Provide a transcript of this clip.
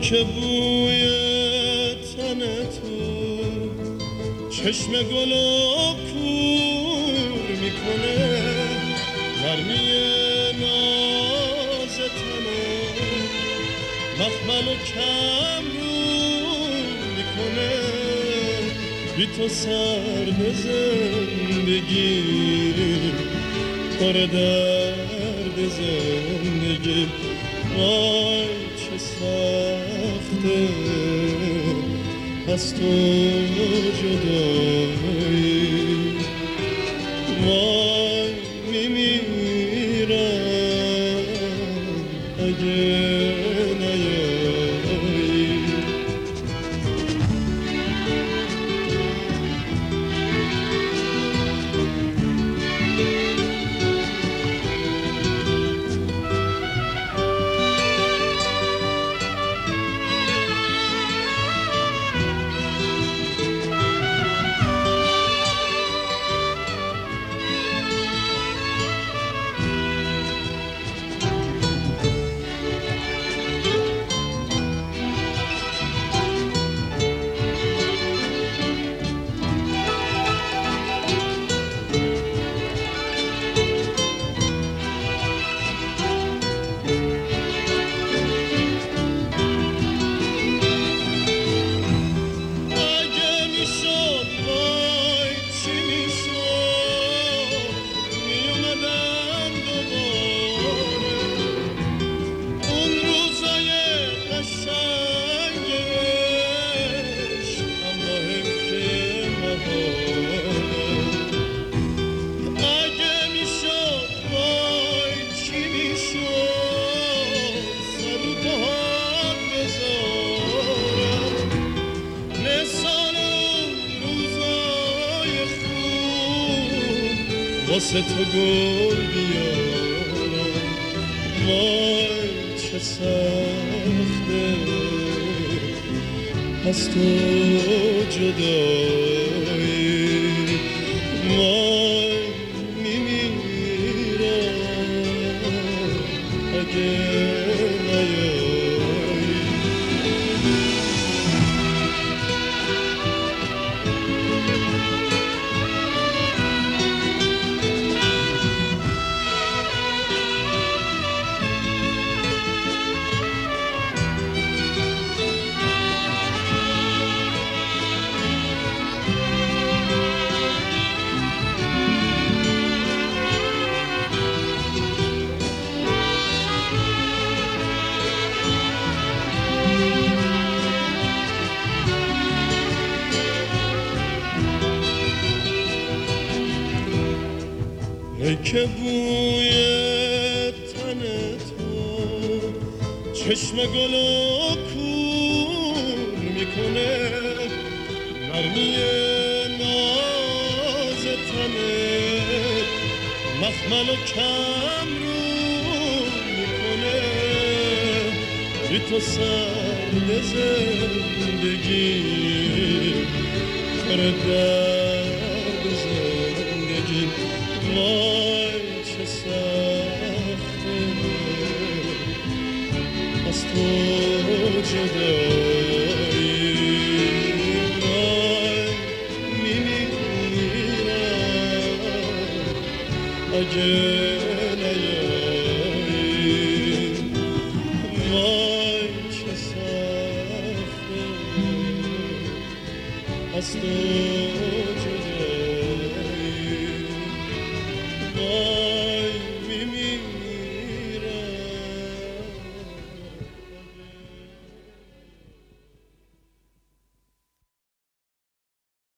که بوی تن تو چشم گل و کور میکنه، گرمی ناز تنه مخمل و کم رو میکنه. بی تو سرد زندگی پر درد زندگی، وای چه سخته از تو جدایی، وای میمیرم اگه واسه تو گل بیارم، وای چه سخته از تو جدایی، وای میمیرم اگه نیایی. ای که بوی تن تو چشم گل و کور میکنه، نرمی ناز تنه مخمل و کم رو میکنه. بی تو سرد زندگی پر درد زندگی، وای چه سخته از تو جدایی، وای میمیرم اگه نیایی، وای چه سخته از تو جدایی.